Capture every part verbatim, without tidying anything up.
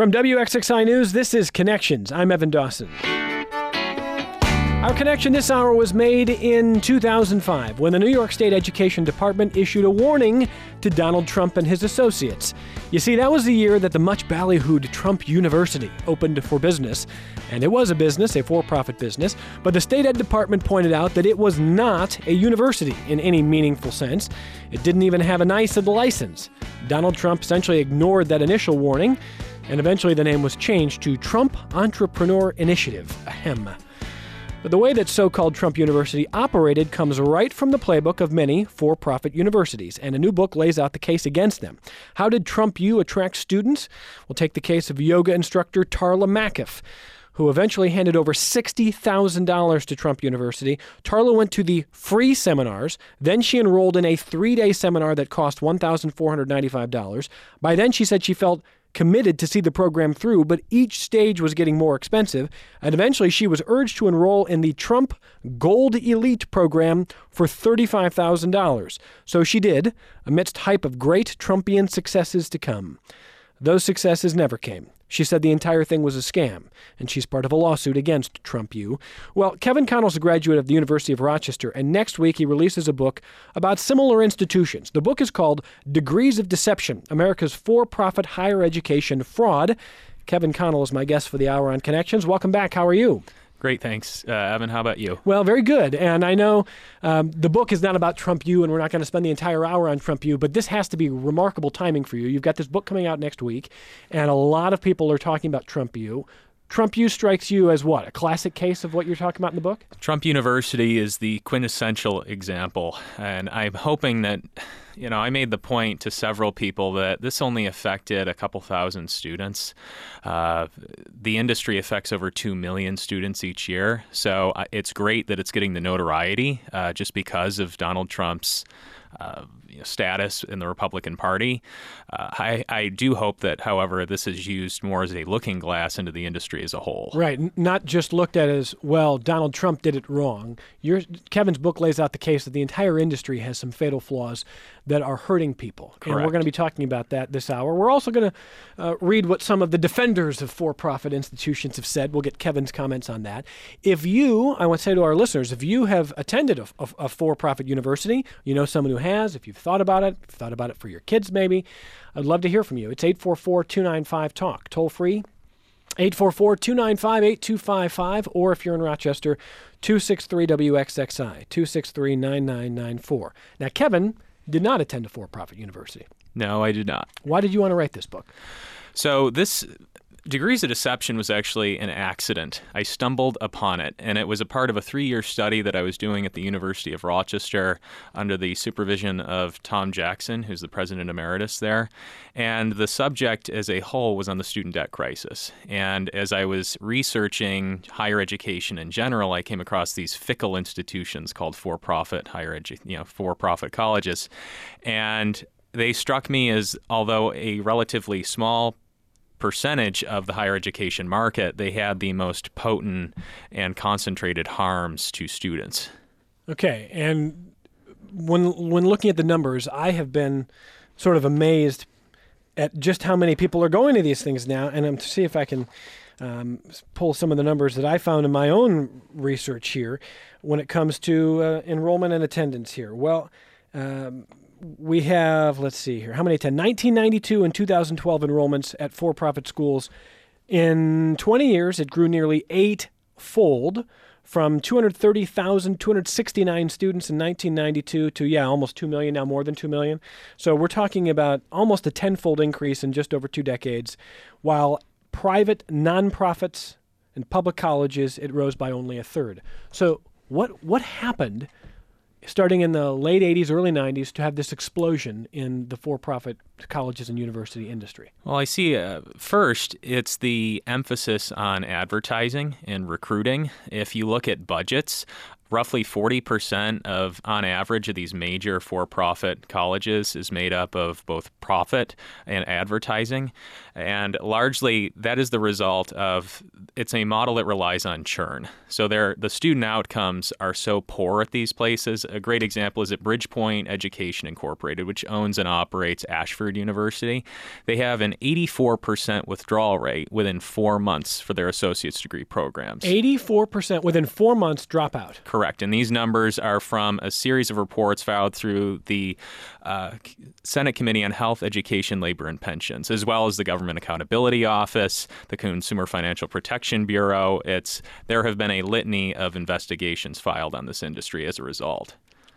From W X X I News, this is Connections. I'm Evan Dawson. Our connection this hour was made in two thousand five when the New York State Education Department issued a warning to Donald Trump and his associates. You see, that was the year that the much ballyhooed Trump University opened for business. And it was a business, a for-profit business, but the State Ed Department pointed out that it was not a university in any meaningful sense. It didn't even have a NYSERDA license. Donald Trump essentially ignored that initial warning, and eventually the name was changed to Trump Entrepreneur Initiative, ahem. But the way that so-called Trump University operated comes right from the playbook of many for-profit universities, and a new book lays out the case against them. How did Trump U attract students? We'll take the case of yoga instructor Tarla McAf, who eventually handed over sixty thousand dollars to Trump University. Tarla went to the free seminars. Then she enrolled in a three-day seminar that cost one thousand four hundred ninety-five dollars. By then, she said she felt committed to see the program through, but each stage was getting more expensive, and eventually she was urged to enroll in the Trump Gold Elite program for thirty-five thousand dollars. So she did, amidst hype of great Trumpian successes to come. Those successes never came. She said the entire thing was a scam, and she's part of a lawsuit against Trump U. Well, Kevin Connell's a graduate of the University of Rochester, and next week he releases a book about similar institutions. The book is called Degrees of Deception, America's For-Profit Higher Education Fraud. Kevin Connell is my guest for the Hour on Connections. Welcome back. How are you? Great, thanks. Uh, Evan, how about you? Well, very good. And I know um, the book is not about Trump U, and we're not going to spend the entire hour on Trump U, but this has to be remarkable timing for you. You've got this book coming out next week, and a lot of people are talking about Trump U. Trump U strikes you as what? A classic case of what you're talking about in the book? Trump University is the quintessential example, and I'm hoping that, you know, I made the point to several people that this only affected a couple thousand students. Uh, the industry affects over two million students each year, so uh, it's great that it's getting the notoriety uh, just because of Donald Trump's Uh, you know, status in the Republican Party. Uh, I, I do hope that, however, this is used more as a looking glass into the industry as a whole. Right. N- not just looked at as, well, Donald Trump did it wrong. Your, Kevin's book lays out the case that the entire industry has some fatal flaws that are hurting people. Correct. And we're going to be talking about that this hour. We're also going to uh, read what some of the defenders of for-profit institutions have said. We'll get Kevin's comments on that. If you, I want to say to our listeners, if you have attended a, a, a for-profit university, you know someone who has, if you've thought about it, if you've thought about it for your kids maybe, I'd love to hear from you. It's eight four four, two nine five, talk, toll free, eight four four, two nine five, eight two five five, or if you're in Rochester, two six three W X X I, two six three, nine nine nine four. Now, Kevin did not attend a for-profit university. No, I did not. Why did you want to write this book? So this Degrees of Deception was actually an accident. I stumbled upon it, and it was a part of a three-year study that I was doing at the University of Rochester under the supervision of Tom Jackson, who's the president emeritus there. And the subject as a whole was on the student debt crisis. And as I was researching higher education in general, I came across these fickle institutions called for-profit higher edu- you know, for-profit colleges. And they struck me as, although a relatively small percentage of the higher education market, they had the most potent and concentrated harms to students. Okay, and when when looking at the numbers, I have been sort of amazed at just how many people are going to these things now, and I'm to see if I can um, pull some of the numbers that I found in my own research here when it comes to uh, enrollment and attendance here. Well, um, we have, let's see here, how many attend? nineteen ninety-two and two thousand twelve enrollments at for-profit schools. In twenty years, it grew nearly eightfold from two hundred thirty thousand two hundred sixty-nine students in nineteen ninety-two to, yeah, almost two million, now more than two million. So we're talking about almost a tenfold increase in just over two decades, while private nonprofits and public colleges, it rose by only a third. So what what happened starting in the late eighties, early nineties, to have this explosion in the for-profit colleges and university industry? Well, I see, uh, first, it's the emphasis on advertising and recruiting. If you look at budgets, roughly forty percent of, on average, of these major for-profit colleges is made up of both profit and advertising. And largely, that is the result of, it's a model that relies on churn. So there, the student outcomes are so poor at these places. A great example is at Bridgepoint Education Incorporated, which owns and operates Ashford University. They have an eighty-four percent withdrawal rate within four months for their associate's degree programs. eighty-four percent within four months dropout. Correct. And these numbers are from a series of reports filed through the uh, Senate Committee on Health, Education, Labor, and Pensions, as well as the Government Accountability Office, the Consumer Financial Protection Bureau. It's there have been a litany of investigations filed on this industry as a result.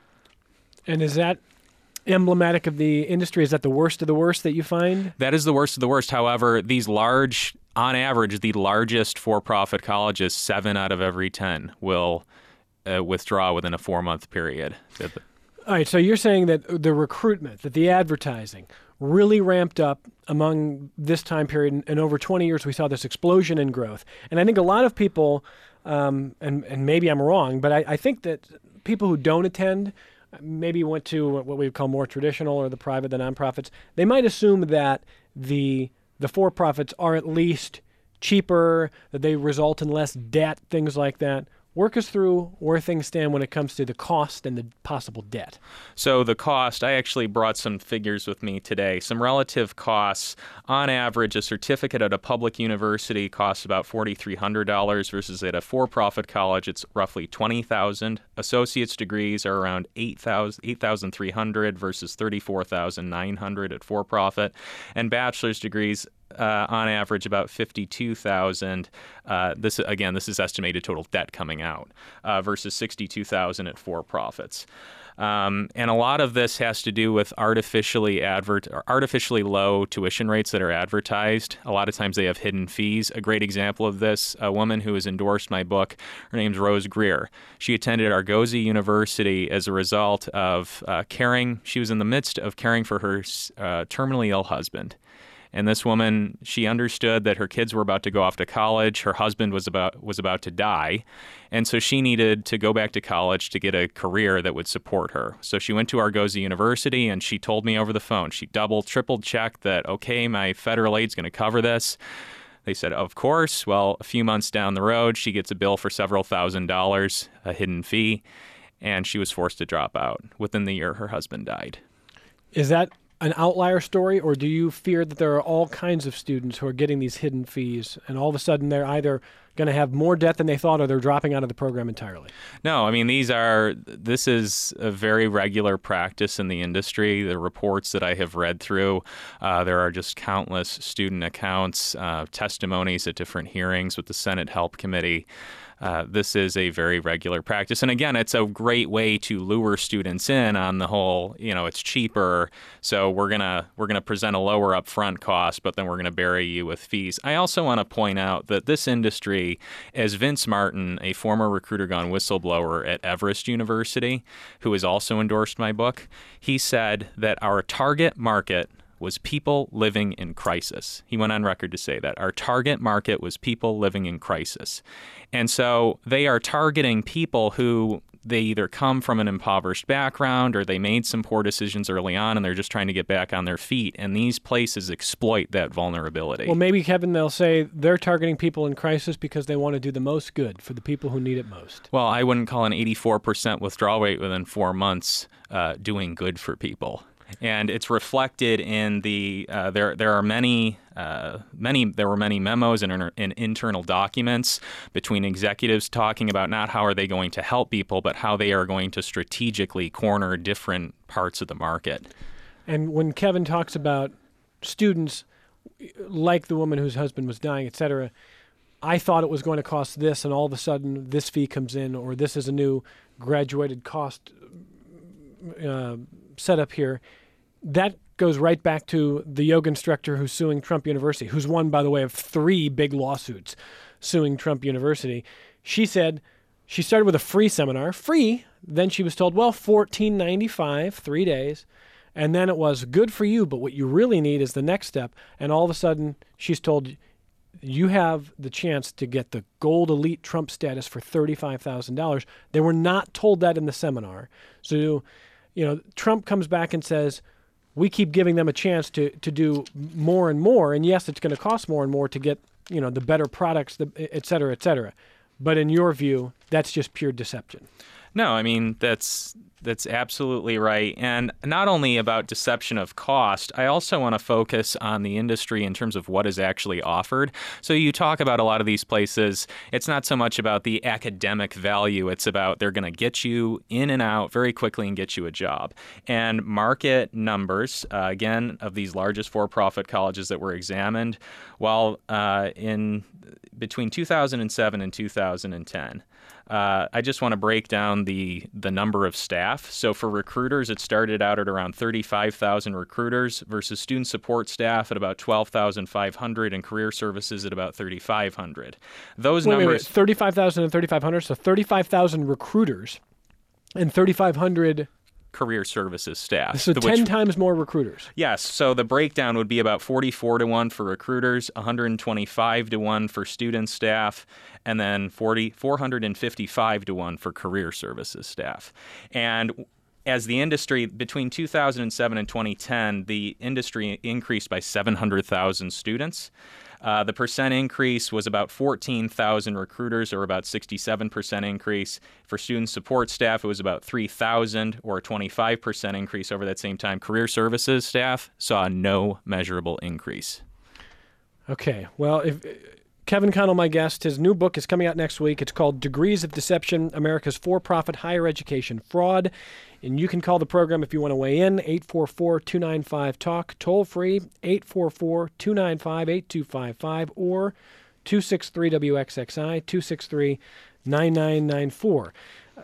And is that emblematic of the industry? Is that the worst of the worst that you find? That is the worst of the worst. However, these large, on average, the largest for-profit colleges, seven out of every ten will uh, withdraw within a four-month period. All right, so you're saying that the recruitment, that the advertising really ramped up among this time period, and over twenty years we saw this explosion in growth. And I think a lot of people, um, and, and maybe I'm wrong, but I, I think that people who don't attend, maybe went to what we would call more traditional or the private, the nonprofits, they might assume that the the for-profits are at least cheaper, that they result in less debt, things like that. Work us through where things stand when it comes to the cost and the possible debt. So the cost, I actually brought some figures with me today. Some relative costs. On average, a certificate at a public university costs about four thousand three hundred dollars versus at a for-profit college, it's roughly twenty thousand dollars. Associate's degrees are around eight thousand three hundred dollars versus thirty-four thousand nine hundred dollars at for-profit. And bachelor's degrees, Uh, on average, about fifty-two thousand. Uh, this again, this is estimated total debt coming out uh, versus sixty-two thousand at for-profits. Um, and a lot of this has to do with artificially advert or artificially low tuition rates that are advertised. A lot of times they have hidden fees. A great example of this, a woman who has endorsed my book, her name's Rose Greer. She attended Argosy University as a result of uh, caring. She was in the midst of caring for her uh, terminally ill husband. And this woman, she understood that her kids were about to go off to college. Her husband was about was about to die. And so she needed to go back to college to get a career that would support her. So she went to Argosy University, and she told me over the phone. She double, triple checked that, okay, my federal aid's going to cover this. They said, of course. Well, a few months down the road, she gets a bill for several thousand dollars, a hidden fee, and she was forced to drop out. Within the year, her husband died. Is that an outlier story, or do you fear that there are all kinds of students who are getting these hidden fees and all of a sudden they're either going to have more debt than they thought or they're dropping out of the program entirely? No, I mean, these are, this is a very regular practice in the industry. The reports that I have read through, uh, there are just countless student accounts, uh, testimonies at different hearings with the Senate Help Committee. Uh, this is a very regular practice. And again, it's a great way to lure students in on the whole, you know, it's cheaper. So we're going to we're going to present a lower upfront cost, but then we're going to bury you with fees. I also want to point out that this industry, as Vince Martin, a former Recruiter Gone whistleblower at Everest University, who has also endorsed my book, he said that our target market was people living in crisis. He went on record to say that. Our target market was people living in crisis. And so they are targeting people who they either come from an impoverished background or they made some poor decisions early on and they're just trying to get back on their feet. And these places exploit that vulnerability. Well, maybe, Kevin, they'll say they're targeting people in crisis because they want to do the most good for the people who need it most. Well, I wouldn't call an eighty-four percent withdrawal rate within four months uh, doing good for people. And it's reflected in the uh, there. There are many, uh, many. There were many memos and, inter- and internal documents between executives talking about not how are they going to help people, but how they are going to strategically corner different parts of the market. And when Kevin talks about students like the woman whose husband was dying, et cetera, I thought it was going to cost this, and all of a sudden this fee comes in, or this is a new graduated cost uh, setup here. That goes right back to the yoga instructor who's suing Trump University, who's one, by the way, of three big lawsuits suing Trump University. She said she started with a free seminar, free. Then she was told, well, fourteen ninety-five, three days. And then it was good for you, but what you really need is the next step. And all of a sudden, she's told, you have the chance to get the gold elite Trump status for thirty-five thousand dollars. They were not told that in the seminar. So, you know, Trump comes back and says, we keep giving them a chance to, to do more and more. And yes, it's going to cost more and more to get, you know, the better products, the, et cetera, et cetera. But in your view, that's just pure deception. No, I mean, that's that's absolutely right. And not only about deception of cost, I also want to focus on the industry in terms of what is actually offered. So you talk about a lot of these places, it's not so much about the academic value, it's about they're going to get you in and out very quickly and get you a job. And market numbers, uh, again, of these largest for-profit colleges that were examined, while uh, in between two thousand seven and two thousand ten, Uh, I just want to break down the the number of staff. So for recruiters, it started out at around thirty-five thousand recruiters versus student support staff at about twelve thousand five hundred and career services at about thirty-five hundred. Those wait, numbers... Wait, wait. thirty-five thousand and thirty-five hundred, so thirty-five thousand recruiters and thirty-five hundred... career services staff. So the, ten which, times more recruiters. Yes. So the breakdown would be about forty-four to one for recruiters, one hundred twenty-five to one for student staff, and then forty, four hundred fifty-five to one for career services staff. And as the industry, between two thousand seven and twenty ten, the industry increased by seven hundred thousand students. Uh, the percent increase was about fourteen thousand recruiters, or about sixty-seven percent increase. For student support staff, it was about three thousand, or a twenty-five percent increase over that same time. Career services staff saw no measurable increase. Okay. Well, if Kevin Connell, my guest, his new book is coming out next week. It's called Degrees of Deception, America's For-Profit Higher Education Fraud. And you can call the program if you want to weigh in, eight four four, two nine five, TALK, toll free, eight four four, two nine five, eight two five five, or two six three W X X I, two six three, nine nine nine four.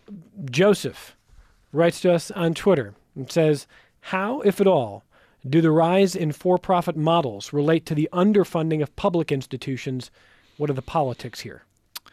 Joseph writes to us on Twitter and says, how, if at all, do the rise in for-profit models relate to the underfunding of public institutions? What are the politics here?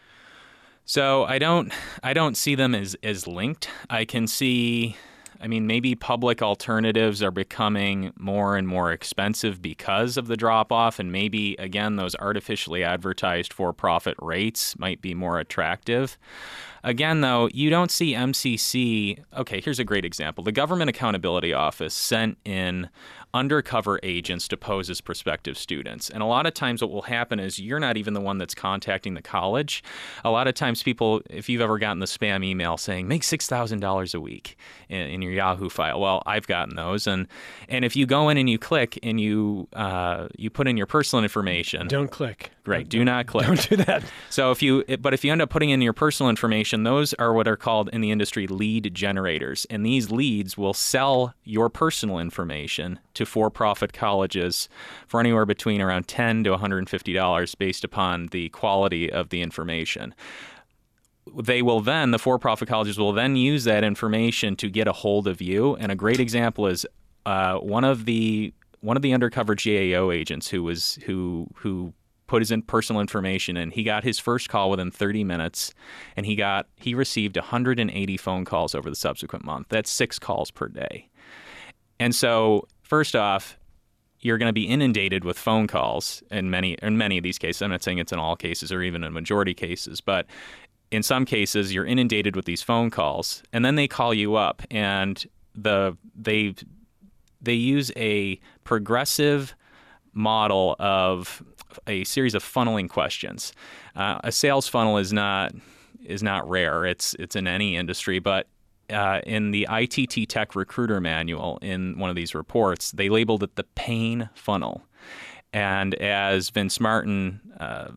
So I don't I don't see them as, as linked. I can see, I mean, maybe public alternatives are becoming more and more expensive because of the drop-off, and maybe, again, those artificially advertised for-profit rates might be more attractive. Again, though, you don't see M C C. Okay, here's a great example. The Government Accountability Office sent in undercover agents to pose as prospective students. And a lot of times what will happen is you're not even the one that's contacting the college. A lot of times people, if you've ever gotten the spam email saying, make six thousand dollars a week in, in your Yahoo file, well, I've gotten those. And and if you go in and you click and you uh, you put in your personal information. Don't click. Right, do not click. Don't do that. So if you, but if you end up putting in your personal information, those are what are called in the industry lead generators. And these leads will sell your personal information to for-profit colleges for anywhere between around ten to one hundred fifty dollars based upon the quality of the information. They will then, the for-profit colleges will then use that information to get a hold of you. And a great example is uh, one of the one of the undercover G A O agents who was who who put his in personal information in. He got his first call within thirty minutes, and he got he received one hundred eighty phone calls over the subsequent month. That's six calls per day. And so, first off, you're going to be inundated with phone calls in many in many of these cases. I'm not saying it's in all cases or even in majority cases, but in some cases, you're inundated with these phone calls, and then they call you up, and the they they use a progressive model of a series of funneling questions. Uh, a sales funnel is not is not rare. It's it's in any industry, but uh, in the I T T Tech Recruiter Manual, in one of these reports, they labeled it the pain funnel. And as Vince Martin, uh,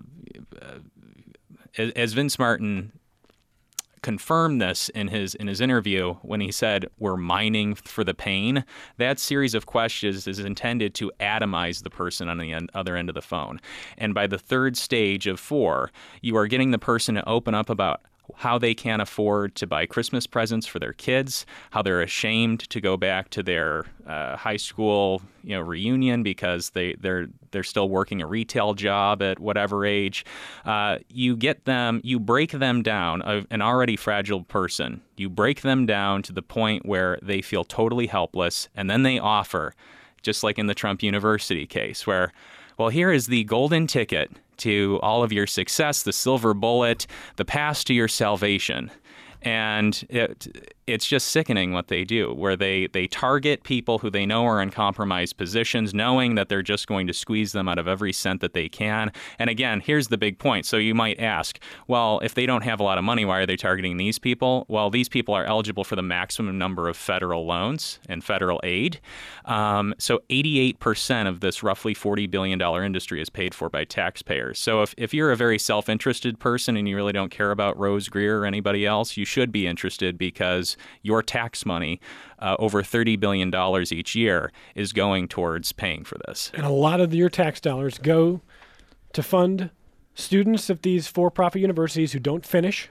as, as Vince Martin confirmed this in his in his interview when he said we're mining for the pain, that series of questions is intended to atomize the person on the end, other end of the phone. And by the third stage of four, you are getting the person to open up about how they can't afford to buy Christmas presents for their kids, how they're ashamed to go back to their uh, high school, you know, reunion because they they're they're still working a retail job at whatever age. Uh, you get them, you break them down, uh, an already fragile person. You break them down to the point where they feel totally helpless, and then they offer, just like in the Trump University case, where, well, here is the golden ticket to all of your success, the silver bullet, the path to your salvation. And it, it's just sickening what they do, where they, they target people who they know are in compromised positions, knowing that they're just going to squeeze them out of every cent that they can. And again, here's the big point. So you might ask, well, if they don't have a lot of money, why are they targeting these people? Well, these people are eligible for the maximum number of federal loans and federal aid. Um, so eighty-eight percent of this roughly forty billion dollars industry is paid for by taxpayers. So if, if you're a very self-interested person and you really don't care about Rose Greer or anybody else, you should be interested, because your tax money, uh, over thirty billion dollars each year, is going towards paying for this. And a lot of your tax dollars go to fund students of these for-profit universities who don't finish,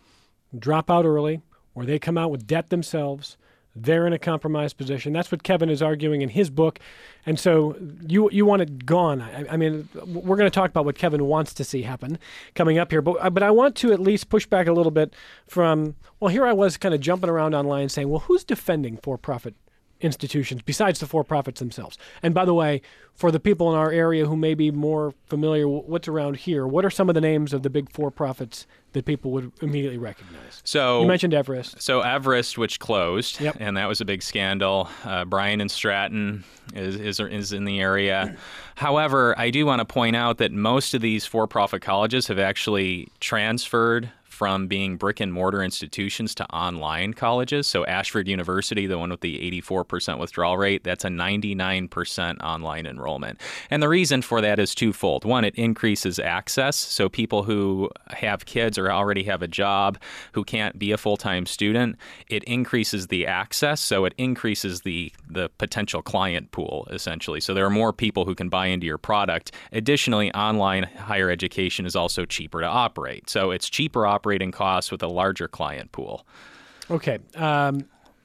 drop out early, or they come out with debt themselves. They're in a compromised position. That's what Kevin is arguing in his book. And so you you want it gone. I, I mean, we're going to talk about what Kevin wants to see happen coming up here. But, but I want to at least push back a little bit from, well, here I was kind of jumping around online saying, well, who's defending for-profit institutions besides the for-profits themselves? And by the way, for the people in our area who may be more familiar with what's around here, what are some of the names of the big for-profits that people would immediately recognize? So you mentioned Everest. So Everest, which closed, yep. and that was a big scandal. Uh, Bryan and Stratton is, is is in the area. However, I do want to point out that most of these for-profit colleges have actually transferred from being brick and mortar institutions to online colleges. So Ashford University, the one with the eighty-four percent withdrawal rate, that's a ninety-nine percent online enrollment. And the reason for that is twofold. One, it increases access. So people who have kids or already have a job who can't be a full-time student, it increases the access. So it increases the, the potential client pool, essentially. So there are more people who can buy into your product. Additionally, online higher education is also cheaper to operate. So it's cheaper operating costs with a larger client pool. Okay. Um,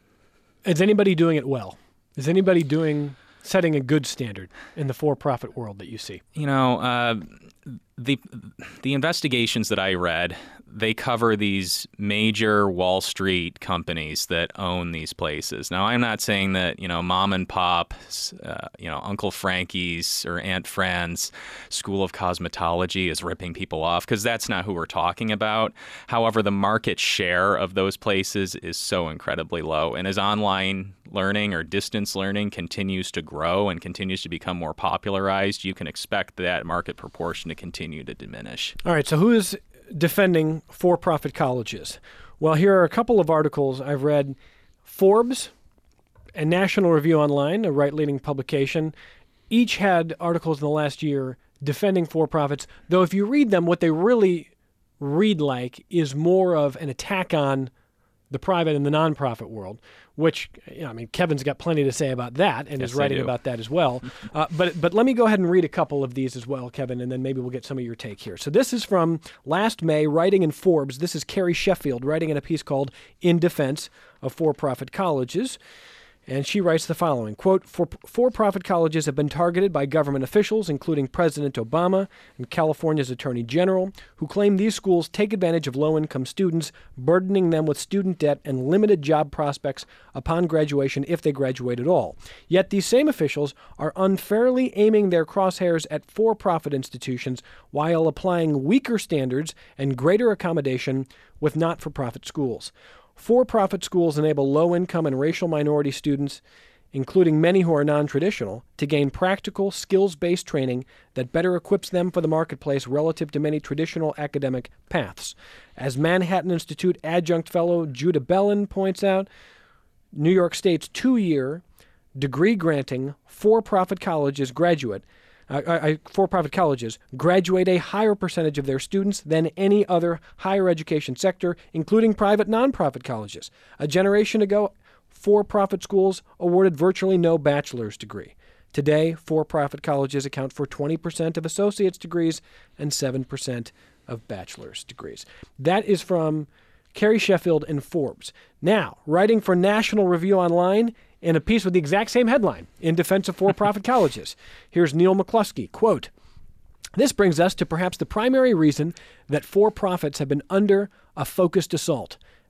is anybody doing it well? Is anybody doing setting a good standard in the for-profit world that you see? You know, uh, the the investigations that I read, they cover these major Wall Street companies that own these places. Now, I'm not saying that, you know, mom and pop, uh, you know, Uncle Frankie's or Aunt Fran's School of Cosmetology is ripping people off, because that's not who we're talking about. However, the market share of those places is so incredibly low. And as online learning or distance learning continues to grow and continues to become more popularized, you can expect that market proportion to continue to diminish. All right, so who is defending for-profit colleges? Well, here are a couple of articles I've read. Forbes and National Review Online, a right-leaning publication, each had articles in the last year defending for-profits, though if you read them, what they really read like is more of an attack on the private and the nonprofit world, which, you know, I mean, Kevin's got plenty to say about that and yes, is writing about that as well. uh, but but let me go ahead and read a couple of these as well, Kevin, and then maybe we'll get some of your take here. So this is from last May, writing in Forbes. This is Carrie Sheffield writing in a piece called In Defense of For-Profit Colleges. And she writes the following, quote, For, for-profit colleges have been targeted by government officials, including President Obama and California's Attorney General, who claim these schools take advantage of low-income students, burdening them with student debt and limited job prospects upon graduation if they graduate at all. Yet these same officials are unfairly aiming their crosshairs at for-profit institutions while applying weaker standards and greater accommodation with not-for-profit schools. For-profit schools enable low-income and racial minority students, including many who are non-traditional, to gain practical, skills-based training that better equips them for the marketplace relative to many traditional academic paths. As Manhattan Institute adjunct fellow Judah Bellin points out, New York State's two-year degree-granting for-profit colleges graduate Uh, uh, for-profit colleges graduate a higher percentage of their students than any other higher education sector, including private nonprofit colleges. A generation ago, for-profit schools awarded virtually no bachelor's degree. Today, for-profit colleges account for twenty percent of associate's degrees and seven percent of bachelor's degrees. That is from Carrie Sheffield in Forbes. Now, writing for National Review Online, in a piece with the exact same headline, In Defense of For-Profit Colleges. Here's Neil McCluskey, quote, This brings us to perhaps the primary reason that for-profits have been under a focused assault.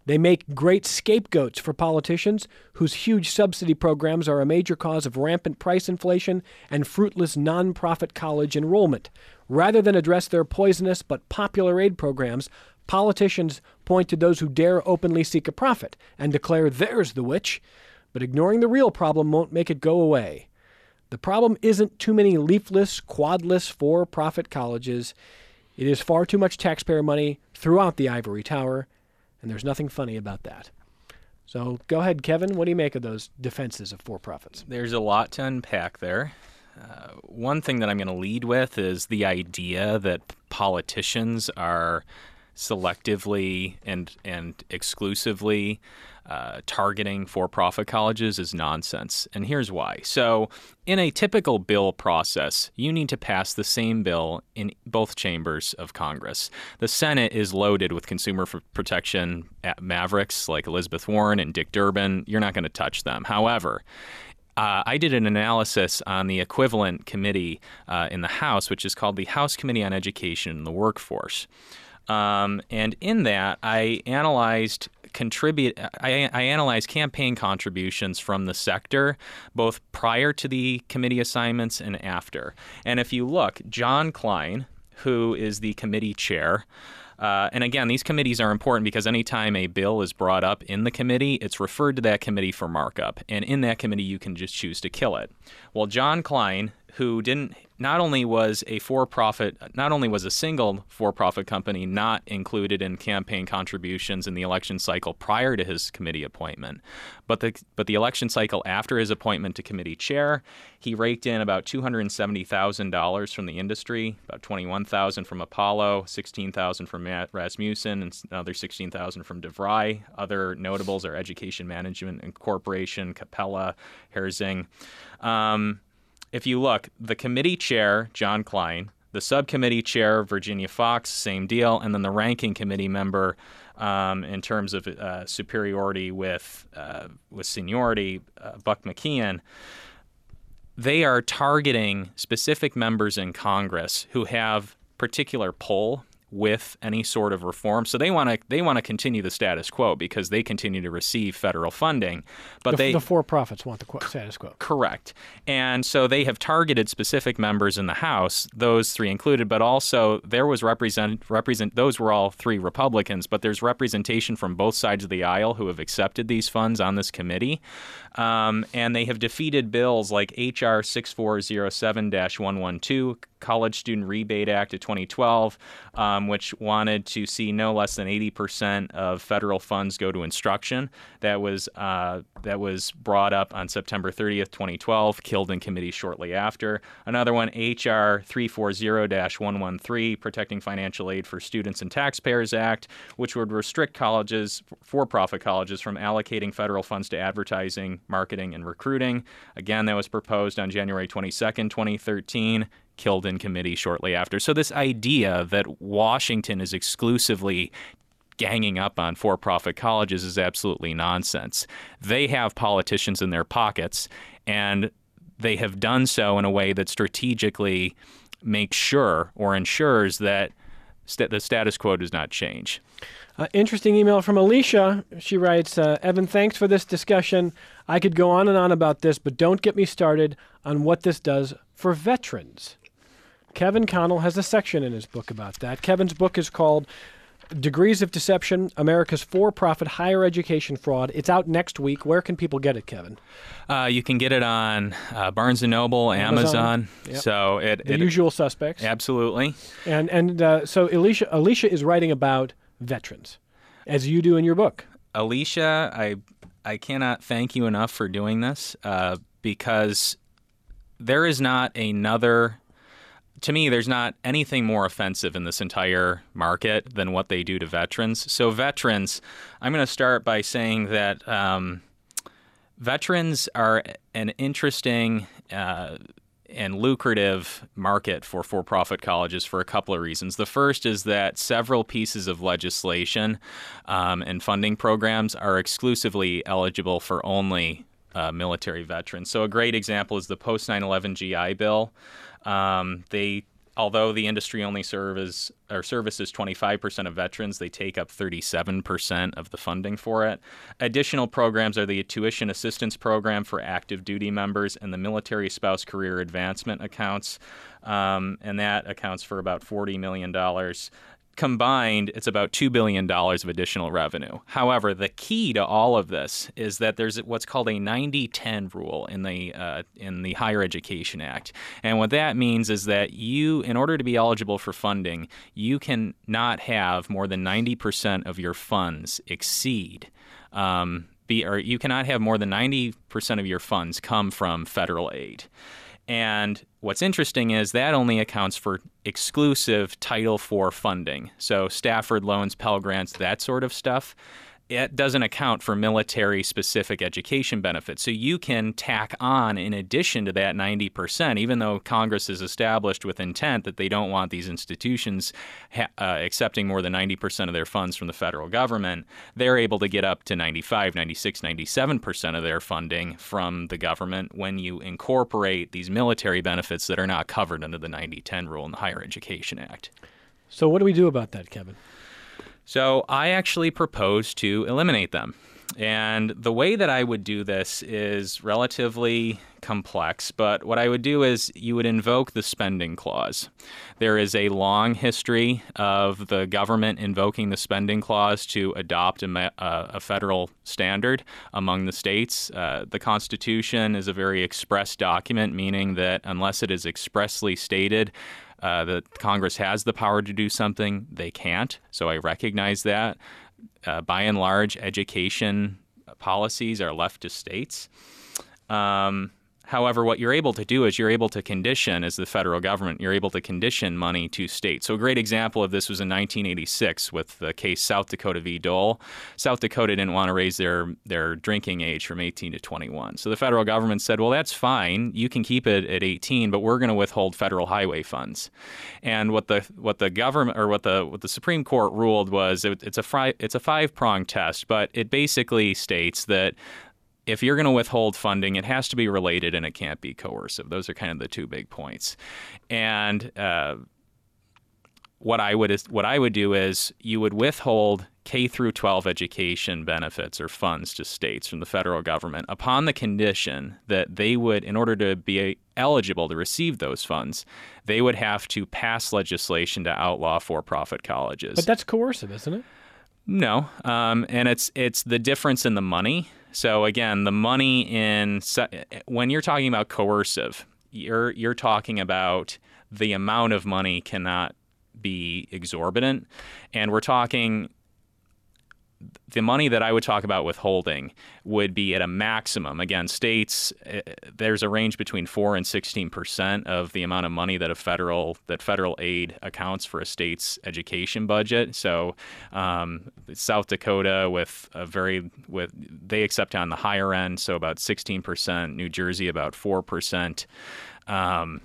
They make great scapegoats for politicians whose huge subsidy programs are a major cause of rampant price inflation and fruitless nonprofit college enrollment. Rather than address their poisonous but popular aid programs, politicians point to those who dare openly seek a profit and declare theirs the witch, but ignoring the real problem won't make it go away. The problem isn't too many leafless, quadless, for-profit colleges. It is far too much taxpayer money throughout the ivory tower, and there's nothing funny about that. So go ahead, Kevin. What do you make of those defenses of for-profits? There's a lot to unpack there. Uh, one thing that I'm going to lead with is the idea that politicians are selectively and and exclusively uh, targeting for-profit colleges is nonsense. And here's why. So in a typical bill process, you need to pass the same bill in both chambers of Congress. The Senate is loaded with consumer f- protection mavericks like Elizabeth Warren and Dick Durbin. You're not going to touch them. However, Uh, I did an analysis on the equivalent committee uh, in the House, which is called the House Committee on Education and the Workforce. Um, and in that, I analyzed contribute. I, I analyzed campaign contributions from the sector, both prior to the committee assignments and after. And if you look, John Klein, who is the committee chair, Uh, and again, these committees are important because anytime a bill is brought up in the committee, it's referred to that committee for markup. And in that committee, you can just choose to kill it. Well, John Klein, who didn't not only was a for-profit, not only was a single for-profit company not included in campaign contributions in the election cycle prior to his committee appointment, but the but the election cycle after his appointment to committee chair, he raked in about two hundred seventy thousand dollars from the industry, about twenty-one thousand dollars from Apollo, sixteen thousand dollars from Matt Rasmussen, and another sixteen thousand dollars from DeVry. Other notables are Education Management Corporation, Capella, Herzing. Um, If you look, the committee chair, John Klein, the subcommittee chair, Virginia Fox, same deal, and then the ranking committee member um, in terms of uh, superiority with uh, with seniority, uh, Buck McKeon, they are targeting specific members in Congress who have particular pull with any sort of reform. So they want to they want to continue the status quo because they continue to receive federal funding. But the, they the for-profits want the qu- status quo. Correct. And so they have targeted specific members in the House, those three included, but also there was represent represent those were all three Republicans, but there's representation from both sides of the aisle who have accepted these funds on this committee. Um, and they have defeated bills like H R sixty-four oh seven dash one twelve, College Student Rebate Act of twenty twelve, um, which wanted to see no less than eighty percent of federal funds go to instruction. That was uh, that was brought up on September thirtieth, twenty twelve, killed in committee shortly after. Another one, H R three forty dash one thirteen, Protecting Financial Aid for Students and Taxpayers Act, which would restrict colleges, for-profit colleges, from allocating federal funds to advertising, marketing, and recruiting. Again, that was proposed on January twenty-second, twenty thirteen, killed in committee shortly after. So this idea that Washington is exclusively ganging up on for-profit colleges is absolutely nonsense. They have politicians in their pockets, and they have done so in a way that strategically makes sure or ensures that st- the status quo does not change. Uh, interesting email from Alicia. She writes, uh, Evan, thanks for this discussion. I could go on and on about this, but don't get me started on what this does for veterans. Kevin Connell has a section in his book about that. Kevin's book is called Degrees of Deception, America's For-Profit Higher Education Fraud. It's out next week. Where can people get it, Kevin? Uh, you can get it on uh, Barnes and Noble, Amazon. Amazon. Yep. So it, the it, usual suspects. Absolutely. And and uh, so Alicia Alicia is writing about veterans, as you do in your book. Alicia, I I cannot thank you enough for doing this uh, because there is not another. To me, there's not anything more offensive in this entire market than what they do to veterans. So veterans, I'm going to start by saying that um, veterans are an interesting uh, and lucrative market for for-profit colleges for a couple of reasons. The first is that several pieces of legislation um, and funding programs are exclusively eligible for only uh, military veterans. So a great example is the post nine eleven G I Bill. Um, they although the industry only serves or services twenty-five percent of veterans, they take up thirty-seven percent of the funding for it. Additional programs are the Tuition Assistance Program for active duty members and the Military Spouse Career Advancement accounts, um, and that accounts for about forty million dollars. Combined, it's about two billion dollars of additional revenue. However, the key to all of this is that there's what's called a ninety ten rule in the uh, in the Higher Education Act. And what that means is that you, in order to be eligible for funding, you can not have more than ninety percent of your funds exceed um, be, or you cannot have more than ninety percent of your funds come from federal aid. And what's interesting is that only accounts for exclusive Title four funding. So Stafford loans, Pell Grants, that sort of stuff. It doesn't account for military-specific education benefits. So you can tack on, in addition to that ninety percent, even though Congress has established with intent that they don't want these institutions ha- uh, accepting more than ninety percent of their funds from the federal government, they're able to get up to ninety-five, ninety-six, ninety-seven percent of their funding from the government when you incorporate these military benefits that are not covered under the ninety ten rule in the Higher Education Act. So what do we do about that, Kevin? So I actually propose to eliminate them. And the way that I would do this is relatively complex, but what I would do is you would invoke the spending clause. There is a long history of the government invoking the spending clause to adopt a, a federal standard among the states. Uh, the Constitution is a very express document, meaning that unless it is expressly stated Uh, that Congress has the power to do something, they can't. So I recognize that. Uh, by and large, education policies are left to states. Um, However, what you're able to do is you're able to condition, as the federal government, you're able to condition money to states. So a great example of this was in nineteen eighty-six with the case South Dakota v. Dole. South Dakota didn't want to raise their, their drinking age from eighteen to twenty-one. So the federal government said, well, that's fine. You can keep it at eighteen, but we're going to withhold federal highway funds. And what the what the government or what the what the Supreme Court ruled was it, it's a fri- it's a five-pronged test, but it basically states that if you're going to withhold funding, it has to be related and it can't be coercive. Those are kind of the two big points. And uh, what I would is, what I would do is you would withhold K through twelve education benefits or funds to states from the federal government upon the condition that they would, in order to be eligible to receive those funds, they would have to pass legislation to outlaw for-profit colleges. But that's coercive, isn't it? No, um, and it's it's the difference in the money. So again, the money in when you're talking about coercive, you're you're talking about the amount of money cannot be exorbitant, and we're talking the money that I would talk about withholding would be at a maximum. Again, states, there's a range between four and sixteen percent of the amount of money that a federal that federal aid accounts for a state's education budget. So, um, South Dakota with a very with they accept on the higher end, so about sixteen percent. New Jersey about four percent. Um,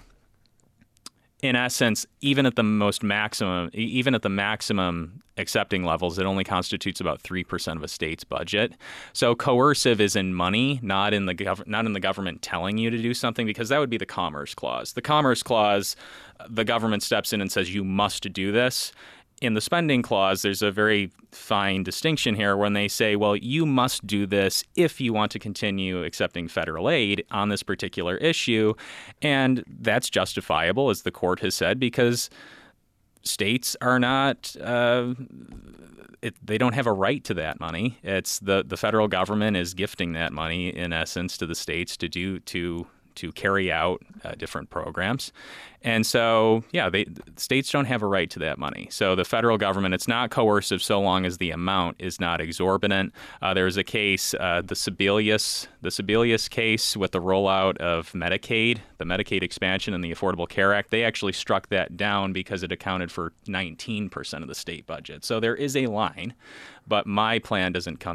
In essence, even at the most maximum, even at the maximum accepting levels, it only constitutes about three percent of a state's budget. So coercive is in money, not in the gov- not in the government telling you to do something, because that would be the Commerce Clause. The Commerce Clause, the government steps in and says you must do this. In the spending clause, there's a very fine distinction here when they say, well, you must do this if you want to continue accepting federal aid on this particular issue. And that's justifiable, as the court has said, because states are not, uh, it, they don't have a right to that money. It's the, the federal government is gifting that money, in essence, to the states to do to to carry out uh, different programs. And so, yeah, they, states don't have a right to that money. So the federal government, it's not coercive so long as the amount is not exorbitant. Uh, there was a case, uh, the Sebelius, the Sebelius case with the rollout of Medicaid, the Medicaid expansion and the Affordable Care Act. They actually struck that down because it accounted for nineteen percent of the state budget. So there is a line, but my plan doesn't come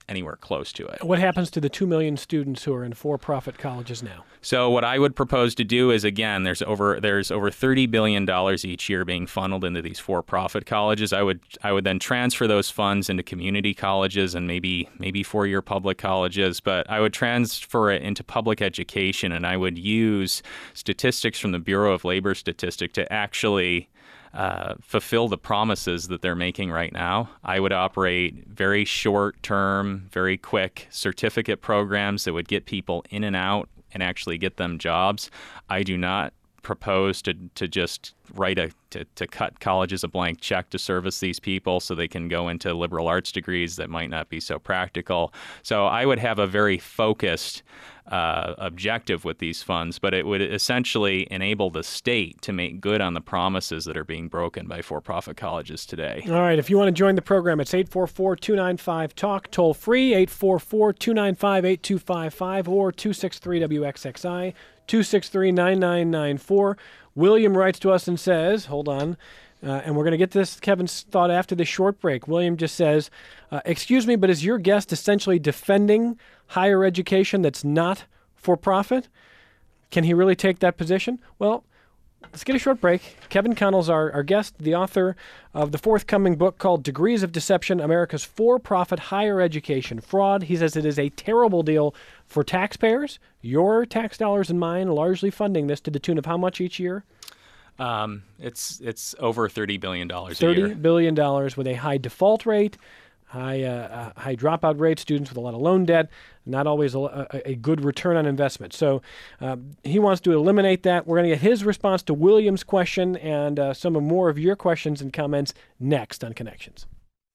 anywhere close to it. What happens to the two million students who are in for-profit colleges now? So what I would propose to do is, again, there's over there's over thirty billion dollars each year being funneled into these for-profit colleges. I would I would then transfer those funds into community colleges and maybe maybe four-year public colleges, but I would transfer it into public education, and I would use statistics from the Bureau of Labor Statistics to actually Uh, fulfill the promises that they're making right now. I would operate very short-term, very quick certificate programs that would get people in and out and actually get them jobs. I do not propose to to just write a to, to cut colleges a blank check to service these people so they can go into liberal arts degrees that might not be so practical. So I would have a very focused uh, objective with these funds, but it would essentially enable the state to make good on the promises that are being broken by for-profit colleges today. All right. If you want to join the program, it's eight four four, two nine five, talk, toll free, eight four four, two nine five, eight two five five, or two six three W X X I, two six three, nine nine nine four. William writes to us and says, hold on, uh, and we're going to get this Kevin's thought after this short break. William just says, uh, excuse me, but is your guest essentially defending higher education that's not for profit? Can he really take that position? Well, let's get a short break. Kevin Connell's our, our guest, the author of the forthcoming book called Degrees of Deception, America's For-Profit Higher Education Fraud. He says it is a terrible deal for taxpayers, your tax dollars and mine, largely funding this to the tune of how much each year? Um, it's it's over thirty billion dollars a year. thirty billion dollars with a high default rate, high uh, uh, high dropout rate, students with a lot of loan debt, not always a, a, a good return on investment. So uh, he wants to eliminate that. We're going to get his response to William's question and uh, some of more of your questions and comments next on Connections.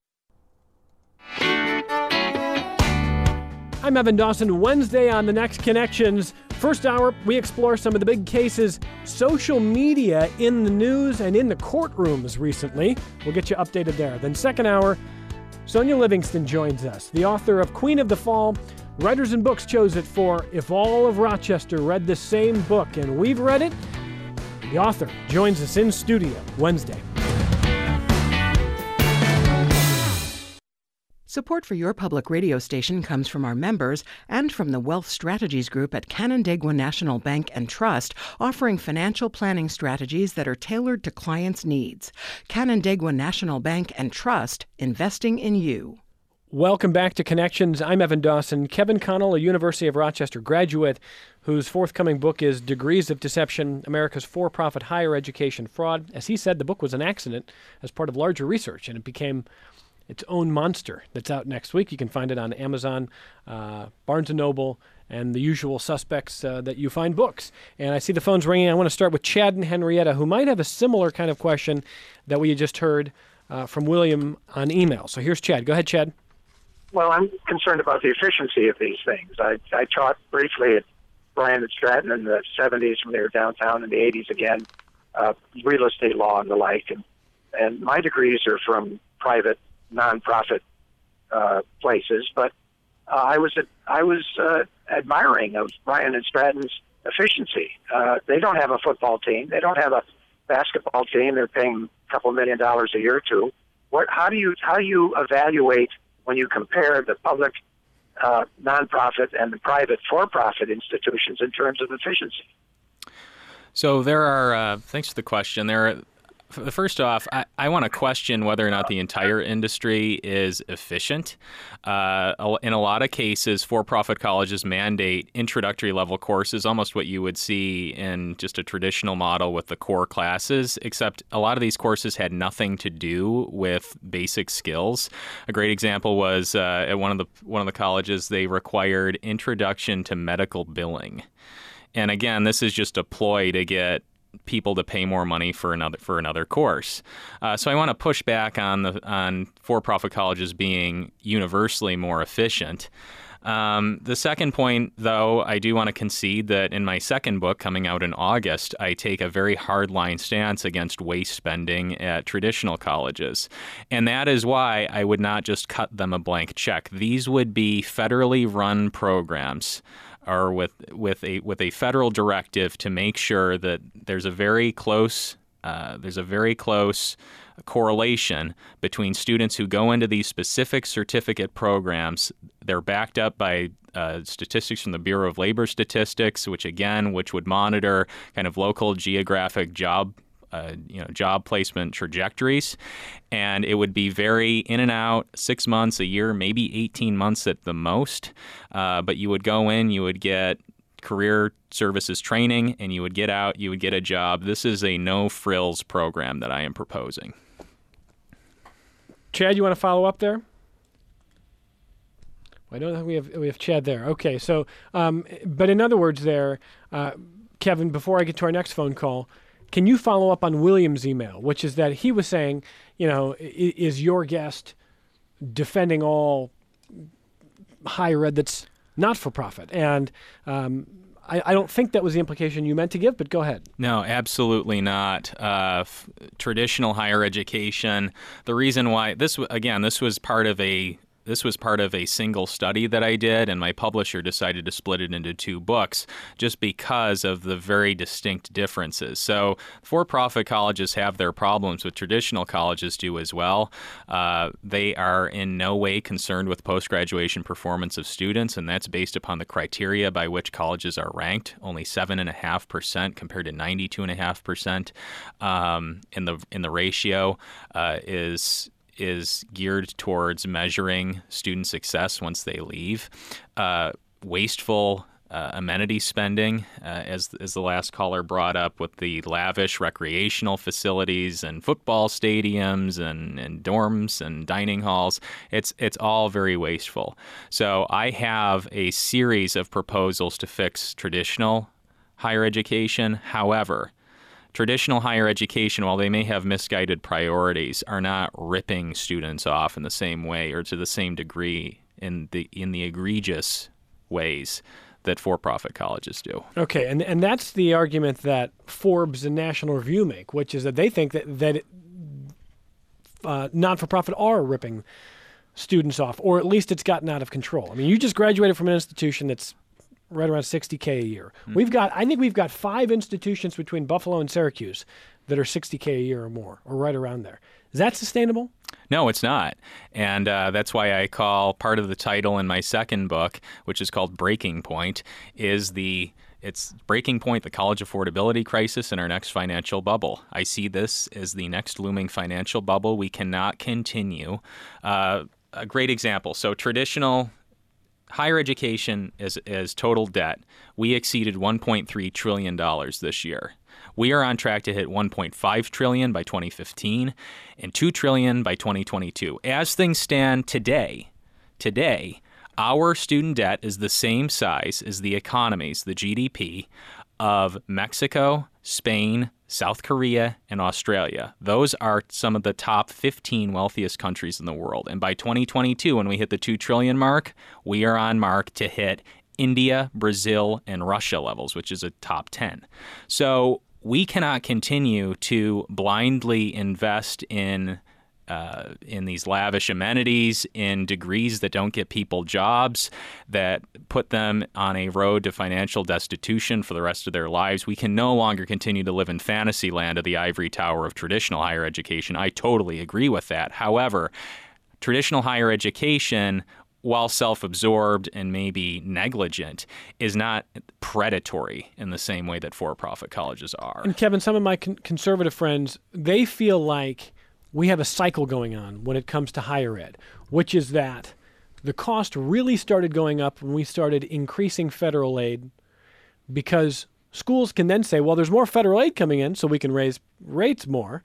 I'm Evan Dawson. Wednesday on the next Connections. First hour, we explore some of the big cases, social media in the news and in the courtrooms recently. We'll get you updated there. Then second hour, Sonia Livingston joins us, the author of Queen of the Fall. Writers and Books chose it for If All of Rochester Read the Same Book, and we've read it. The author joins us in studio Wednesday. Support for your public radio station comes from our members and from the Wealth Strategies Group at Canandaigua National Bank and Trust, offering financial planning strategies that are tailored to clients' needs. Canandaigua National Bank and Trust, investing in you. Welcome back to Connections. I'm Evan Dawson. Kevin Connell, a University of Rochester graduate whose forthcoming book is Degrees of Deception, America's For-Profit Higher Education Fraud. As he said, the book was an accident as part of larger research, and it became its own monster that's out next week. You can find it on Amazon, uh, Barnes and Noble, and the usual suspects uh, that you find books. And I see the phones ringing. I want to start with Chad and Henrietta, who might have a similar kind of question that we just heard uh, from William on email. So here's Chad. Go ahead, Chad. Well, I'm concerned about the efficiency of these things. I, I taught briefly at Bryan and Stratton in the seventies when they were downtown, in the eighties again, uh, real estate law and the like. And, and my degrees are from private nonprofit uh, places, but uh, I was I was uh, admiring of Bryan and Stratton's efficiency. Uh, they don't have a football team. They don't have a basketball team. They're paying a couple million dollars a year to. What? How do you how do you evaluate when you compare the public uh, nonprofit and the private for-profit institutions in terms of efficiency? So there are. Uh, thanks for the question. There are. First off, I, I want to question whether or not the entire industry is efficient. Uh, in a lot of cases, for-profit colleges mandate introductory level courses, almost what you would see in just a traditional model with the core classes, except a lot of these courses had nothing to do with basic skills. A great example was uh, at one of the one of the colleges, they required introduction to medical billing. And again, this is just a ploy to get people to pay more money for another for another course. Uh, so I want to push back on the on for-profit colleges being universally more efficient. Um, the second point, though, I do want to concede that in my second book coming out in August, I take a very hardline stance against waste spending at traditional colleges. And that is why I would not just cut them a blank check. These would be federally run programs, or with with a with a federal directive to make sure that there's a very close uh, there's a very close correlation between students who go into these specific certificate programs. They're backed up by uh, statistics from the Bureau of Labor Statistics, which again, which would monitor kind of local geographic job Uh, you know, job placement trajectories, and it would be very in and out, six months, a year, maybe eighteen months at the most. Uh, but you would go in, you would get career services training, and you would get out, you would get a job. This is a no-frills program that I am proposing. Chad, you want to follow up there? I don't think we have we have Chad there. Okay, so, um, but in other words there, uh, Kevin, before I get to our next phone call, can you follow up on William's email, which is that he was saying, you know, is your guest defending all higher ed that's not for profit? And um, I, I don't think that was the implication you meant to give, but go ahead. No, absolutely not. Uh, f- traditional higher education, the reason why this, again, this was part of a This was part of a single study that I did, and my publisher decided to split it into two books just because of the very distinct differences. So for-profit colleges have their problems, but traditional colleges do as well. Uh, they are in no way concerned with post-graduation performance of students, and that's based upon the criteria by which colleges are ranked. Only seven point five percent compared to ninety-two point five percent um, in the in the ratio uh, is... is geared towards measuring student success once they leave. Uh, wasteful uh, amenity spending, uh, as, as the last caller brought up, with the lavish recreational facilities and football stadiums and, and dorms and dining halls. It's, it's all very wasteful. So I have a series of proposals to fix traditional higher education. However, traditional higher education, while they may have misguided priorities, are not ripping students off in the same way or to the same degree in the in the egregious ways that for-profit colleges do. Okay, and and that's the argument that Forbes and National Review make, which is that they think that that it, uh, non-for-profit are ripping students off, or at least it's gotten out of control. I mean, you just graduated from an institution that's right around sixty K a year. Mm-hmm. We've got, I think we've got five institutions between Buffalo and Syracuse that are sixty K a year or more, or right around there. Is that sustainable? No, it's not. And uh, that's why I call part of the title in my second book, which is called Breaking Point, is the It's Breaking Point, the college affordability crisis in our next financial bubble. I see this as the next looming financial bubble. We cannot continue. Uh, a great example. So traditional higher education is, is total debt. We exceeded one point three trillion dollars this year. We are on track to hit one point five trillion dollars by twenty fifteen and two trillion dollars by twenty twenty-two. As things stand today, today, our student debt is the same size as the economies, the G D P, of Mexico, Spain, South Korea, and Australia. Those are some of the top fifteen wealthiest countries in the world. And by twenty twenty-two, when we hit the two trillion dollars mark, we are on mark to hit India, Brazil, and Russia levels, which is a top ten. So we cannot continue to blindly invest in Uh, in these lavish amenities, in degrees that don't get people jobs, that put them on a road to financial destitution for the rest of their lives. We can no longer continue to live in fantasy land of the ivory tower of traditional higher education. I totally agree with that. However, traditional higher education, while self-absorbed and maybe negligent, is not predatory in the same way that for-profit colleges are. And Kevin, some of my con- conservative friends, they feel like we have a cycle going on when it comes to higher ed, which is that the cost really started going up when we started increasing federal aid, because schools can then say, well, there's more federal aid coming in, so we can raise rates more.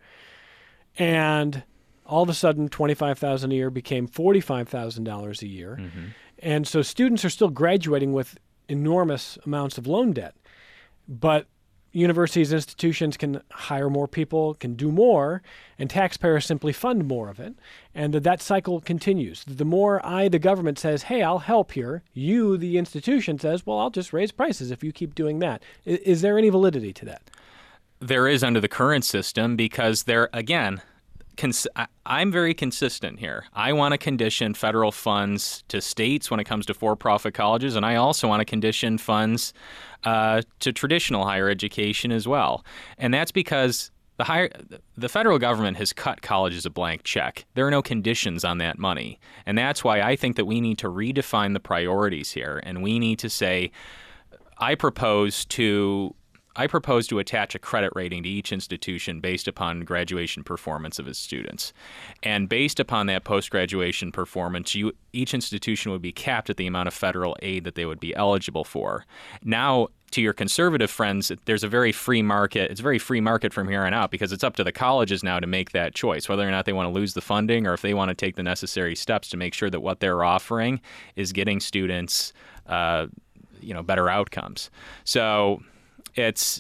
And all of a sudden, twenty-five thousand dollars a year became forty-five thousand dollars a year. Mm-hmm. And so students are still graduating with enormous amounts of loan debt. But universities, institutions can hire more people, can do more, and taxpayers simply fund more of it. And that, that cycle continues. The more I, the government, says, hey, I'll help here, you, the institution, says, well, I'll just raise prices if you keep doing that. Is, is there any validity to that? There is under the current system, because there, again, Cons- I'm very consistent here. I want to condition federal funds to states when it comes to for-profit colleges, and I also want to condition funds uh, to traditional higher education as well. And that's because The higher, the federal government has cut colleges a blank check. There are no conditions on that money. And that's why I think that we need to redefine the priorities here. And we need to say, I propose to I propose to attach a credit rating to each institution based upon graduation performance of its students. And based upon that post-graduation performance, you, each institution would be capped at the amount of federal aid that they would be eligible for. Now, to your conservative friends, there's a very free market. It's a very free market from here on out because it's up to the colleges now to make that choice, whether or not they want to lose the funding or if they want to take the necessary steps to make sure that what they're offering is getting students, uh, you know, better outcomes. So it's,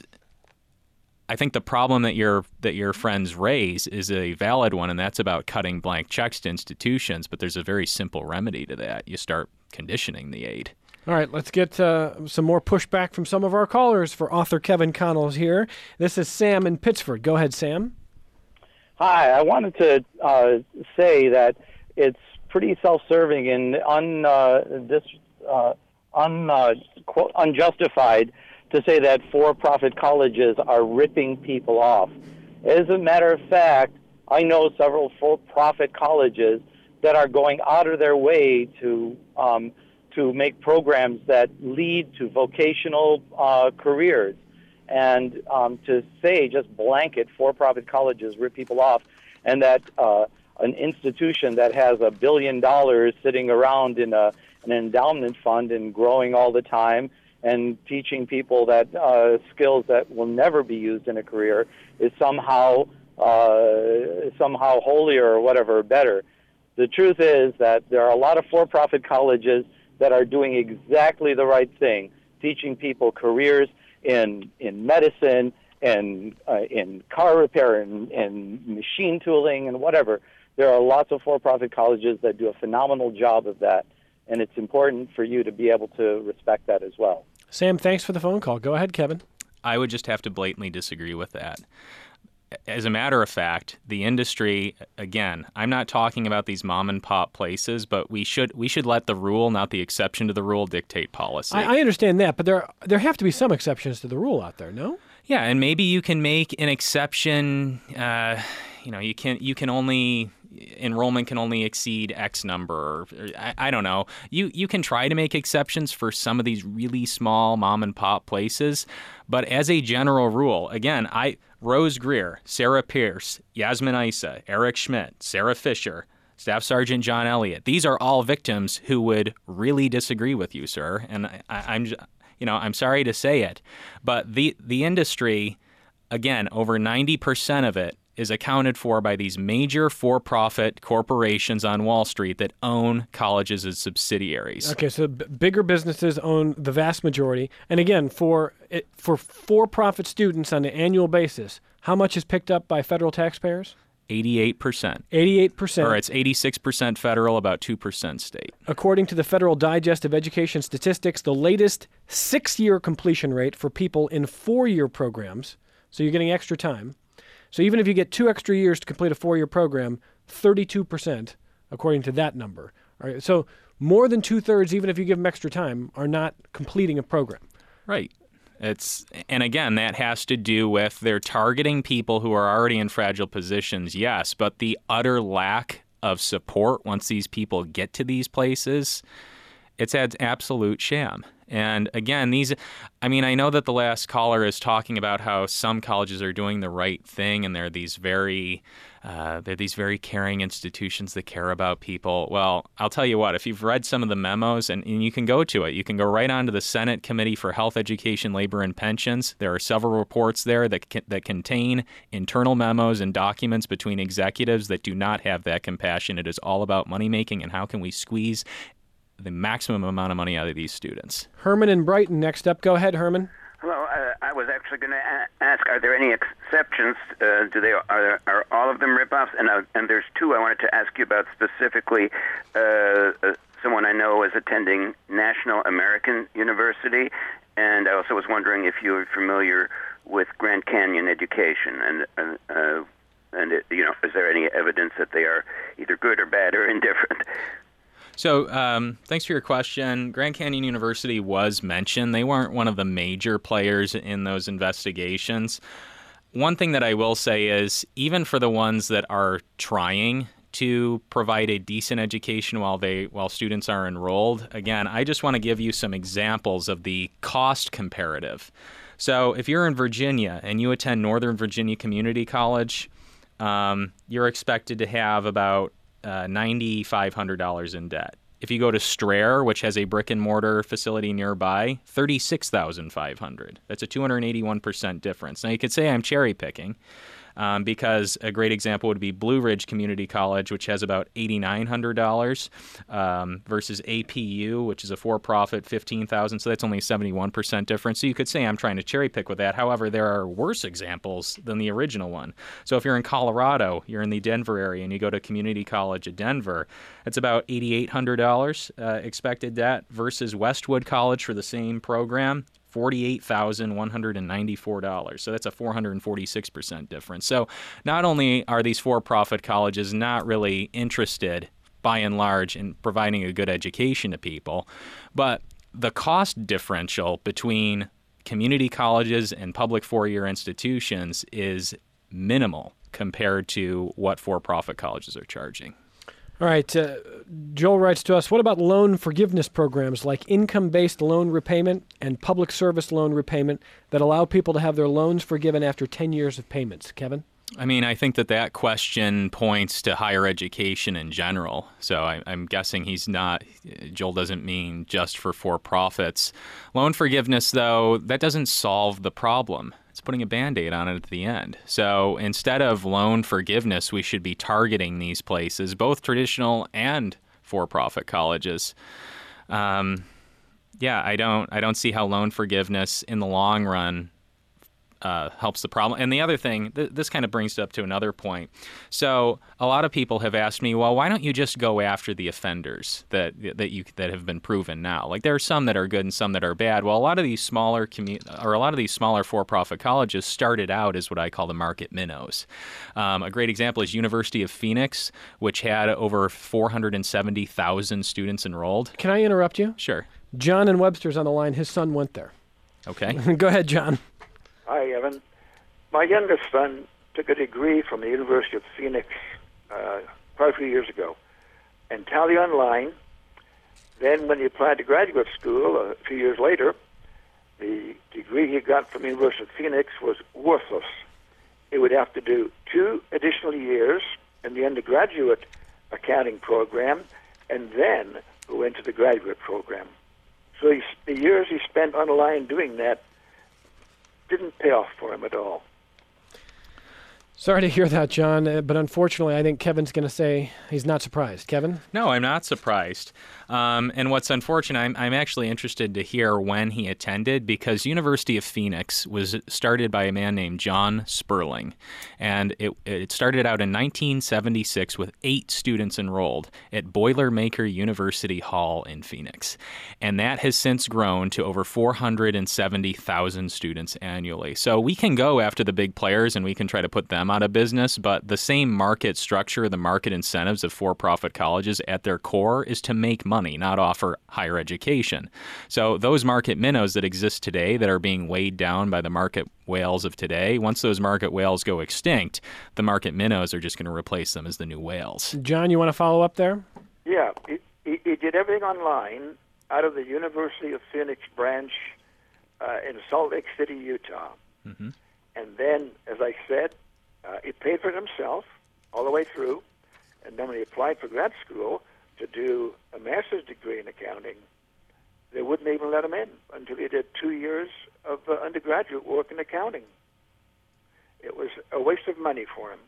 I think the problem that your that your friends raise is a valid one, and that's about cutting blank checks to institutions. But there's a very simple remedy to that. You start conditioning the aid. All right, let's get uh, some more pushback from some of our callers for author Kevin Connells here. This is Sam in Pittsford. Go ahead, Sam. Hi, I wanted to uh, say that it's pretty self-serving and un, uh, this, uh, un, uh, quote, unjustified to say that for-profit colleges are ripping people off. As a matter of fact, I know several for-profit colleges that are going out of their way to um, to make programs that lead to vocational uh, careers. And um, to say just blanket for-profit colleges rip people off, and that uh, an institution that has a billion dollars sitting around in a, an endowment fund and growing all the time and teaching people that uh, skills that will never be used in a career is somehow uh, somehow holier or whatever, better. The truth is that there are a lot of for-profit colleges that are doing exactly the right thing, teaching people careers in in medicine and uh, in car repair and, and machine tooling and whatever. There are lots of for-profit colleges that do a phenomenal job of that, and it's important for you to be able to respect that as well. Sam, thanks for the phone call. Go ahead, Kevin. I would just have to blatantly disagree with that. As a matter of fact, the industry, again, I'm not talking about these mom and pop places, but we should we should let the rule, not the exception to the rule, dictate policy. I, I understand that, but there there have to be some exceptions to the rule out there, no? Yeah, and maybe you can make an exception. Uh, you know, you can you can only enrollment can only exceed X number. Or, or, I, I don't know. You you can try to make exceptions for some of these really small mom and pop places, but as a general rule, again, I. Rose Greer, Sarah Pierce, Yasmin Issa, Eric Schmidt, Sarah Fisher, Staff Sergeant John Elliott. These are all victims who would really disagree with you, sir. And I, I'm, you know, I'm sorry to say it, but the the industry, again, over ninety percent of it is accounted for by these major for-profit corporations on Wall Street that own colleges as subsidiaries. Okay, so b- bigger businesses own the vast majority. And again, for it, for for-profit students on an annual basis, how much is picked up by federal taxpayers? eighty-eight percent. eighty-eight percent. Or it's eighty-six percent federal, about two percent state. According to the Federal Digest of Education Statistics, the latest six-year completion rate for people in four-year programs, so you're getting extra time. So even if you get two extra years to complete a four-year program, thirty-two percent, according to that number. All right, so more than two-thirds, even if you give them extra time, are not completing a program. Right. It's and again, that has to do with they're targeting people who are already in fragile positions, yes, but the utter lack of support once these people get to these places, it's an absolute sham. And again, these, I mean, I know that the last caller is talking about how some colleges are doing the right thing, and they're these very, uh, they're these very caring institutions that care about people. Well, I'll tell you what, if you've read some of the memos, and, and you can go to it, you can go right on to the Senate Committee for Health, Education, Labor, and Pensions. There are several reports there that can, that contain internal memos and documents between executives that do not have that compassion. It is all about money making and how can we squeeze the maximum amount of money out of these students. Herman in Brighton next up. Go ahead, Herman. Hello. Uh, I was actually going to a- ask, are there any exceptions? Uh, do they are, are all of them ripoffs? And uh, and there's two I wanted to ask you about specifically. Uh, uh, someone I know is attending National American University, and I also was wondering if you were familiar with Grand Canyon Education, and uh, uh, and it, you know, is there any evidence that they are either good or bad or indifferent? So um, thanks for your question. Grand Canyon University was mentioned. They weren't one of the major players in those investigations. one thing that I will say is, even for the ones that are trying to provide a decent education while they while students are enrolled, again, I just want to give you some examples of the cost comparative. So if you're in Virginia and you attend Northern Virginia Community College, um, you're expected to have about uh, nine thousand five hundred dollars in debt. If you go to Strayer, which has a brick and mortar facility nearby, thirty-six thousand five hundred dollars. That's a two hundred eighty-one percent difference. Now, you could say I'm cherry picking, um, because a great example would be Blue Ridge Community College, which has about eight thousand nine hundred dollars, um, versus A P U, which is a for-profit, fifteen thousand dollars. So that's only a seventy-one percent difference. So you could say I'm trying to cherry pick with that. However, there are worse examples than the original one. So if you're in Colorado, you're in the Denver area, and you go to community college at Denver, it's about eight thousand eight hundred dollars uh, expected debt, versus Westwood College for the same program, forty-eight thousand one hundred ninety-four dollars. So that's a four hundred forty-six percent difference. So not only are these for-profit colleges not really interested, by and large, in providing a good education to people, but the cost differential between community colleges and public four-year institutions is minimal compared to what for-profit colleges are charging. All right. Uh, Joel writes to us, what about loan forgiveness programs like income-based loan repayment and public service loan repayment that allow people to have their loans forgiven after ten years of payments? Kevin? I mean, I think that that question points to higher education in general. So I, I'm guessing he's not, Joel doesn't mean just for for-profits. Loan forgiveness, though, that doesn't solve the problem. It's putting a Band-Aid on it at the end. So instead of loan forgiveness, we should be targeting these places, both traditional and for-profit colleges. Um, yeah, I don't, I don't see how loan forgiveness in the long run Uh, helps the problem. And the other thing, th- this kind of brings up to another point. So a lot of people have asked me, well, why don't you just go after the offenders that that you that have been proven now? Like, there are some that are good and some that are bad. Well, a lot of these smaller commu- or a lot of these smaller for-profit colleges started out as what I call the market minnows. Um, a great example is University of Phoenix, which had over four hundred seventy thousand students enrolled. Can I interrupt you? Sure. John in Webster's on the line. His son went there. Okay. Go ahead, John. Hi, Evan. My youngest son took a degree from the University of Phoenix uh, quite a few years ago in Tally Online. Then when he applied to graduate school a few years later, the degree he got from the University of Phoenix was worthless. He would have to do two additional years in the undergraduate accounting program and then go into the graduate program. So he, the years he spent online doing that didn't pay off for him at all. Sorry to hear that, John, uh, but unfortunately, I think Kevin's going to say he's not surprised. Kevin? No, I'm not surprised. Um, and what's unfortunate, I'm, I'm actually interested to hear when he attended, because University of Phoenix was started by a man named John Sperling. And it, it started out in nineteen seventy-six with eight students enrolled at Boilermaker University Hall in Phoenix. And that has since grown to over four hundred seventy thousand students annually. So we can go after the big players and we can try to put them out of business, but the same market structure, the market incentives of for-profit colleges at their core is to make money, not offer higher education. So those market minnows that exist today that are being weighed down by the market whales of today, once those market whales go extinct, the market minnows are just going to replace them as the new whales. John, you want to follow up there? Yeah, he, he, he did everything online out of the University of Phoenix branch uh, in Salt Lake City, Utah. Mm-hmm. And then, as I said, uh, he paid for it himself all the way through. And then when he applied for grad school to do a master's degree in accounting, they wouldn't even let him in until he did two years of uh, undergraduate work in accounting. It was a waste of money for him.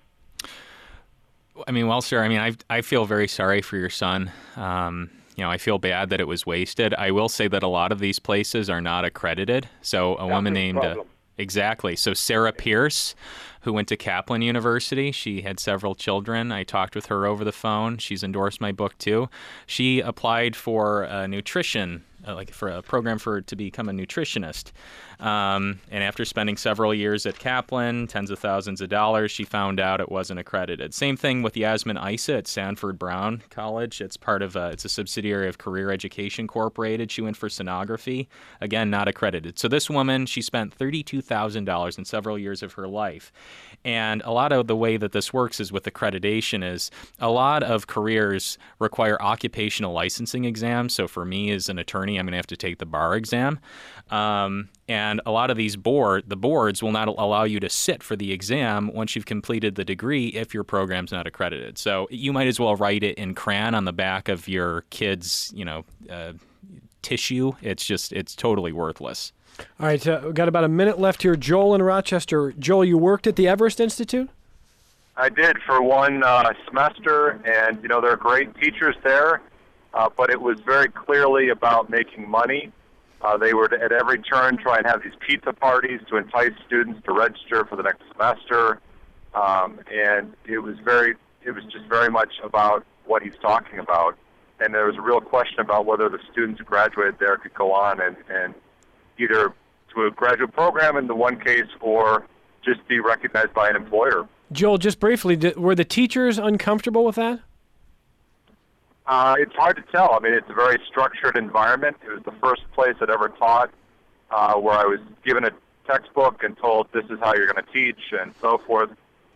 I mean, well, sir, I mean, I I feel very sorry for your son. Um, you know, I feel bad that it was wasted. I will say that a lot of these places are not accredited. So a That's woman the named... Uh, problem. Exactly. So Sarah Pierce, who went to Kaplan University, she had several children. I talked with her over the phone. She's endorsed my book too. She applied for a nutrition uh, like for a program for to become a nutritionist. Um, and after spending several years at Kaplan, tens of thousands of dollars, she found out it wasn't accredited. Same thing with Yasmin Issa at Sanford Brown College. It's part of a, it's a subsidiary of Career Education Incorporated. She went for sonography, again not accredited. So this woman, she spent thirty-two thousand dollars in several years of her life. And a lot of the way that this works is with accreditation is a lot of careers require occupational licensing exams. So for me as an attorney, I'm going to have to take the bar exam. Um, and a lot of these board, the boards will not allow you to sit for the exam once you've completed the degree if your program's not accredited. So you might as well write it in crayon on the back of your kid's, you know, uh, tissue. It's just, it's totally worthless. All right, uh, we've got about a minute left here. Joel in Rochester. Joel, you worked at the Everest Institute? I did for one uh, semester, and, you know, there are great teachers there, uh, but it was very clearly about making money. Uh, they would, at every turn, try and have these pizza parties to entice students to register for the next semester, um, and it was very, it was just very much about what he's talking about, and there was a real question about whether the students who graduated there could go on and, and either to a graduate program in the one case or just be recognized by an employer. Joel, just briefly, did, were the teachers uncomfortable with that? Uh, it's hard to tell. I mean, it's a very structured environment. It was the first place I'd ever taught uh, where I was given a textbook and told this is how you're going to teach and so forth.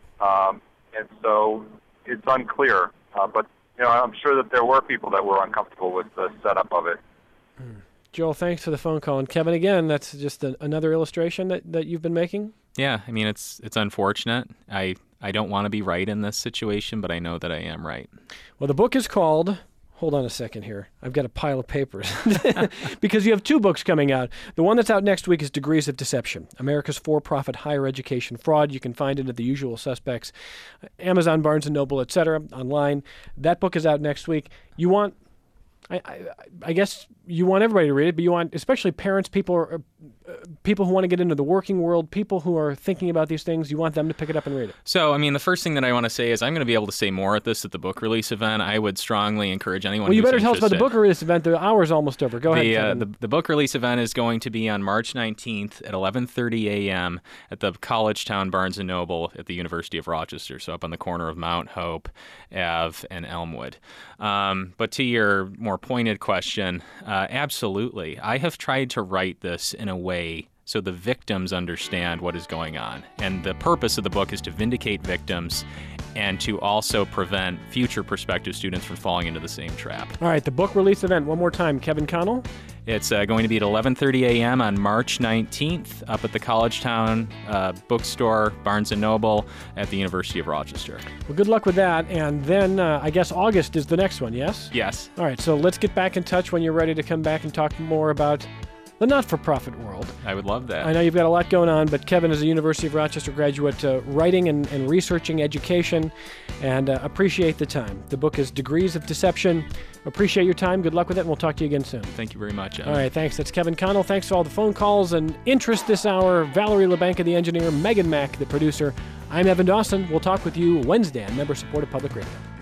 Um, and so it's unclear. Uh, but, you know, I'm sure that there were people that were uncomfortable with the setup of it. Hmm. Joel, thanks for the phone call. And Kevin, again, that's just a, another illustration that, that you've been making? Yeah, I mean, it's it's unfortunate. I, I don't want to be right in this situation, but I know that I am right. Well, the book is called, hold on a second here. I've got a pile of papers. Because you have two books coming out. The one that's out next week is Degrees of Deception, America's For-Profit Higher Education Fraud. You can find it at the usual suspects, Amazon, Barnes and Noble, et cetera, online. That book is out next week. You want... I, I, I guess you want everybody to read it, but you want especially parents, people, or, uh, people who want to get into the working world, people who are thinking about these things. You want them to pick it up and read it. So, I mean, the first thing that I want to say is I'm going to be able to say more at this at the book release event. I would strongly encourage anyone. Well, you who's better tell us about the interested. book release event. The hour's almost over. Go the, ahead. Uh, the the book release event is going to be on March nineteenth at eleven thirty a.m. at the College Town Barnes and Noble at the University of Rochester, so up on the corner of Mount Hope Ave and Elmwood. Um, but to your more pointed question, uh, absolutely. I have tried to write this in a way so the victims understand what is going on. And the purpose of the book is to vindicate victims and to also prevent future prospective students from falling into the same trap. All right, the book release event, one more time. Kevin Connell? It's uh, going to be at eleven thirty a.m. on March nineteenth up at the College Town uh, Bookstore, Barnes and Noble at the University of Rochester. Well, good luck with that. And then uh, I guess August is the next one, yes? Yes. All right, so let's get back in touch when you're ready to come back and talk more about the not-for-profit world. I would love that. I know you've got a lot going on, but Kevin is a University of Rochester graduate uh, writing and, and researching education, and uh, appreciate the time. The book is Degrees of Deception. Appreciate your time. Good luck with it, and we'll talk to you again soon. Thank you very much, Evan. All right, thanks. That's Kevin Connell. Thanks for all the phone calls and interest this hour. Valerie LeBanca, the engineer, Megan Mack, the producer. I'm Evan Dawson. We'll talk with you Wednesday on member-supported Public Radio.